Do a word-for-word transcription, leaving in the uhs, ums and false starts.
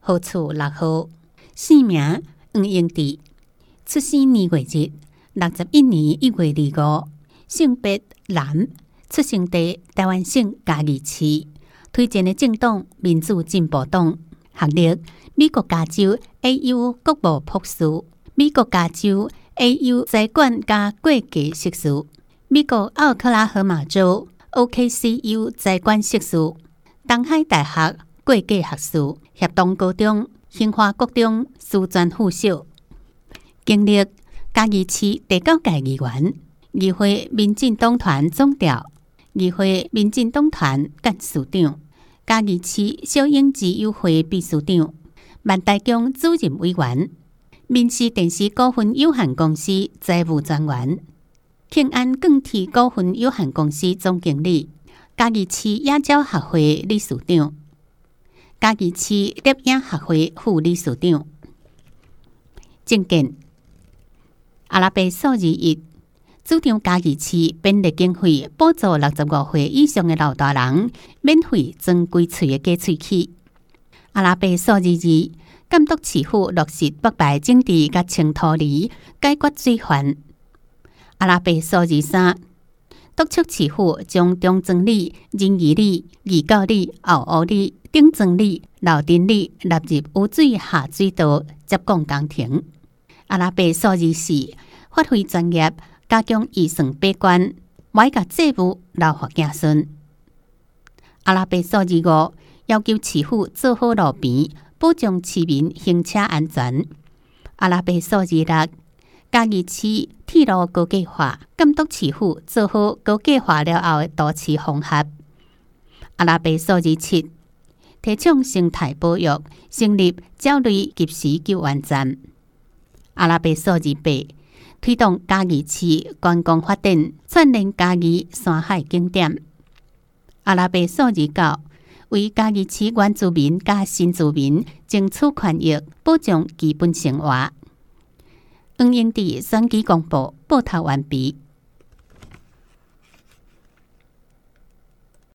号处六号，姓名黄英智，出生年月日六十一年一月二五，性别男，出生地台湾省嘉义市，推荐的政党民主进步党，学历美国加州 A U 国务博士，美国加州 A U 财管加会计硕士，美国奥克拉荷马州 O K C U 财管硕士，东海大学会计学士，协同高中、兴华国中师专附小，经历嘉义市第九届议员、议会民进党团总调、议会民进党团干事长、嘉义市小英之友会秘书长、万大宫主任委员、民视电视股份有限公司财务专员、庆安钢铁股份有限公司总经理、嘉义市野鸟学会理事长、嘉义市摄影学会副理事长。政见：阿拉伯数字一，主张嘉义市编列经费补助六十五岁以上的老大人免费装规喙的假喙齿。阿拉伯数字二，监督市府落实北败政治甲清脱离，解决罪犯。阿拉伯数字三，督促市府将中正里、仁义里、义教里、后湖里、顶庄里、老丁里纳入有水下水道接管工程。阿拉伯数字四，发挥专业，加强预算把关，莫甲债务留予子孙。阿拉伯数字五，要求市府做好路边，保障市民行车安全。阿拉伯数字六，嘉义市铁路高架化，监督市府做好高架化了后的都市缝合。阿拉伯数字七，提倡生态保育，成立鸟类及时救援站。阿拉伯数字八，推动嘉义市观光发展，串联嘉义山海景点。阿拉伯数字九，为嘉义市原住民加新住民争取权益，保障基本生活。黄英智选举公报报道完毕。